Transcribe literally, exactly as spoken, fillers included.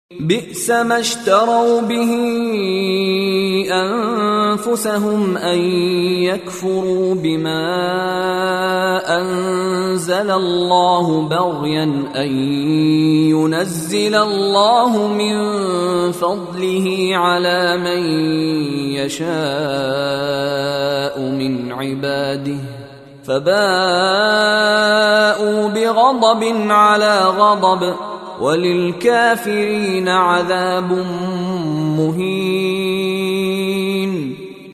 بئس ما اشتروا به أنفسهم أن يكفروا بما أنزل الله بغيا أن ينزل الله من فضله على من يشاء من عباده فباءوا بغضب على غضب وللكافرين عذاب مهين.